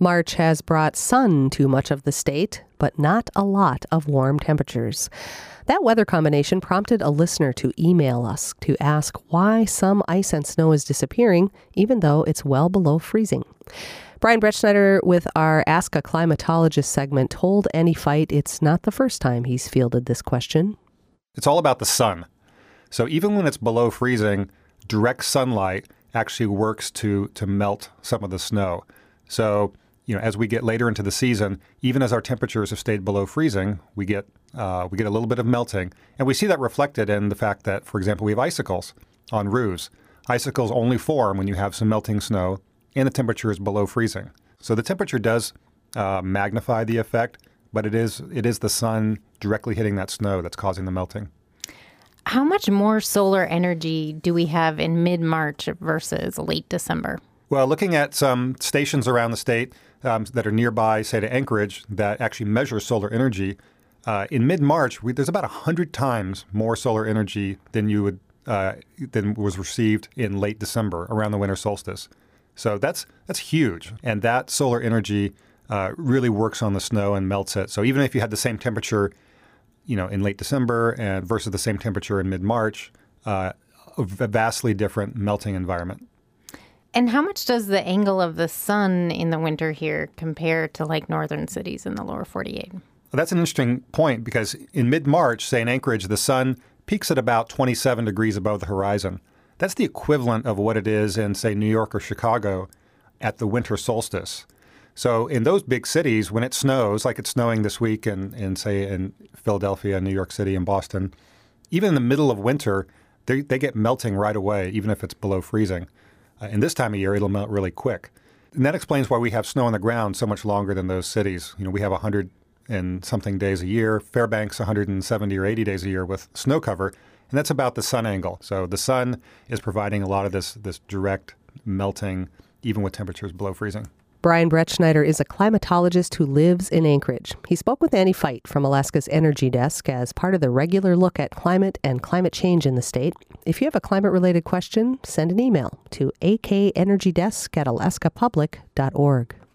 March has brought sun to much of the state, but not a lot of warm temperatures. That weather combination prompted a listener to email us to ask why some ice and snow is disappearing, even though it's well below freezing. Brian Brettschneider with our Ask a Climatologist segment told Annie Fight it's not the first time he's fielded this question. It's all about the sun. So even when it's below freezing, direct sunlight actually works to melt some of the snow. So, as we get later into the season, even as our temperatures have stayed below freezing, we get a little bit of melting. And we see that reflected in the fact that, for example, we have icicles on roofs. Icicles only form when you have some melting snow and the temperature is below freezing. So the temperature does magnify the effect, but it is the sun directly hitting that snow that's causing the melting. How much more solar energy do we have in mid-March versus late December? Well, looking at some stations around the state that are nearby, say to Anchorage, that actually measure solar energy, in mid-March, there's about 100 times more solar energy than than was received in late December around the winter solstice. So that's huge, and that solar energy really works on the snow and melts it. So even if you had the same temperature, in late December and versus the same temperature in mid-March, a vastly different melting environment. And how much does the angle of the sun in the winter here compare to like northern cities in the lower 48? Well, that's an interesting point because in mid-March, say in Anchorage, the sun peaks at about 27 degrees above the horizon. That's the equivalent of what it is in, say, New York or Chicago at the winter solstice. So in those big cities, when it snows, like it's snowing this week in Philadelphia, New York City, and Boston, even in the middle of winter, they get melting right away, even if it's below freezing. In this time of year, it'll melt really quick. And that explains why we have snow on the ground so much longer than those cities. We have 100 and something days a year. Fairbanks, 170 or 80 days a year with snow cover. And that's about the sun angle. So the sun is providing a lot of this direct melting, even with temperatures below freezing. Brian Brettschneider is a climatologist who lives in Anchorage. He spoke with Annie Fight from Alaska's Energy Desk as part of the regular look at climate and climate change in the state. If you have a climate-related question, send an email to akenergydesk@alaskapublic.org.